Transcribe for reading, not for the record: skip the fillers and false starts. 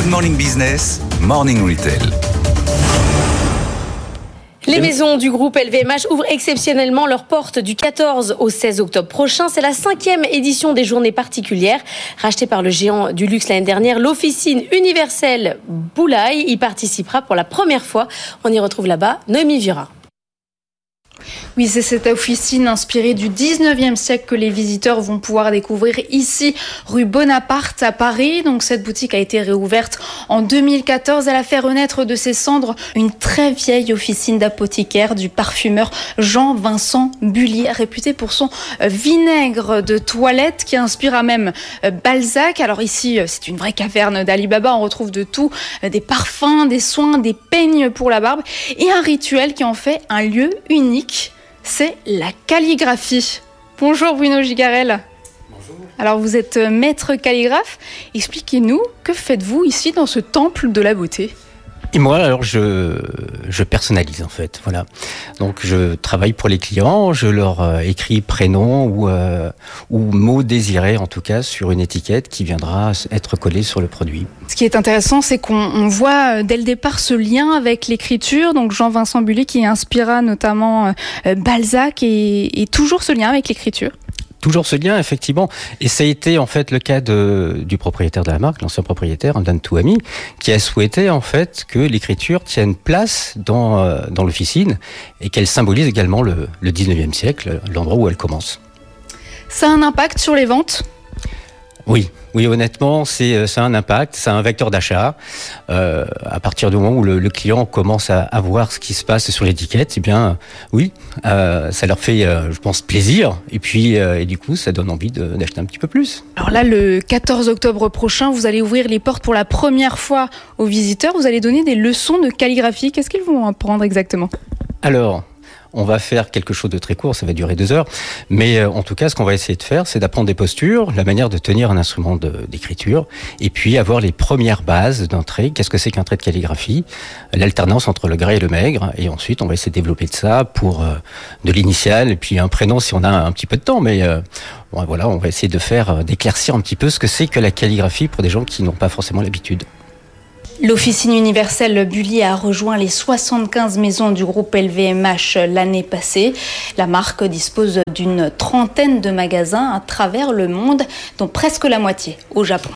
Good Morning Business, Morning Retail. Les maisons du groupe LVMH ouvrent exceptionnellement leurs portes du 14 au 16 octobre prochain. C'est la 5e édition des journées particulières. Rachetée par le géant du luxe l'année dernière, l'officine universelle Boulaye y participera pour la première fois. On y retrouve là-bas Noémie Vira. Oui, c'est cette officine inspirée du 19e siècle que les visiteurs vont pouvoir découvrir ici, rue Bonaparte à Paris. Donc cette boutique a été réouverte en 2014. Elle a fait renaître de ses cendres une très vieille officine d'apothicaire du parfumeur Jean-Vincent Bully, réputé pour son vinaigre de toilette qui inspire même Balzac. Alors ici, c'est une vraie caverne d'Ali Baba. On retrouve de tout, des parfums, des soins, des peignes pour la barbe et un rituel qui en fait un lieu unique. C'est la calligraphie. Bonjour Bruno Gigarel. Bonjour. Alors vous êtes maître calligraphe. Expliquez-nous, que faites-vous ici dans ce temple de la beauté ? Et moi, alors, je personnalise, en fait, voilà. Donc, je travaille pour les clients, je leur écris prénom ou mot désiré, en tout cas, sur une étiquette qui viendra être collée sur le produit. Ce qui est intéressant, c'est qu'on voit dès le départ ce lien avec l'écriture. Donc, Jean-Vincent Bully qui inspira notamment Balzac et toujours ce lien avec l'écriture. Toujours ce lien, effectivement. Et ça a été, en fait, le cas du propriétaire de la marque, l'ancien propriétaire, Amdan Touhami, qui a souhaité, en fait, que l'écriture tienne place dans l'officine et qu'elle symbolise également le 19e siècle, l'endroit où elle commence. Ça a un impact sur les ventes ? Oui, honnêtement, ça a un impact, c'est un vecteur d'achat. À partir du moment où le client commence à voir ce qui se passe sur l'étiquette, eh bien, oui, ça leur fait, je pense, plaisir. Et puis, et du coup, ça donne envie d'acheter un petit peu plus. Alors là, le 14 octobre prochain, vous allez ouvrir les portes pour la première fois aux visiteurs. Vous allez donner des leçons de calligraphie. Qu'est-ce qu'ils vont apprendre exactement ? Alors, on va faire quelque chose de très court, ça va durer 2 heures. Mais en tout cas, ce qu'on va essayer de faire, c'est d'apprendre des postures, la manière de tenir un instrument d'écriture, et puis avoir les premières bases d'un trait. Qu'est-ce que c'est qu'un trait de calligraphie ? L'alternance entre le gras et le maigre. Et ensuite, on va essayer de développer de ça pour de l'initiale, et puis un prénom si on a un petit peu de temps. Mais bon, voilà, on va essayer d'éclaircir un petit peu ce que c'est que la calligraphie pour des gens qui n'ont pas forcément l'habitude. L'officine universelle Bully a rejoint les 75 maisons du groupe LVMH l'année passée. La marque dispose d'une 30aine de magasins à travers le monde, dont presque la moitié au Japon.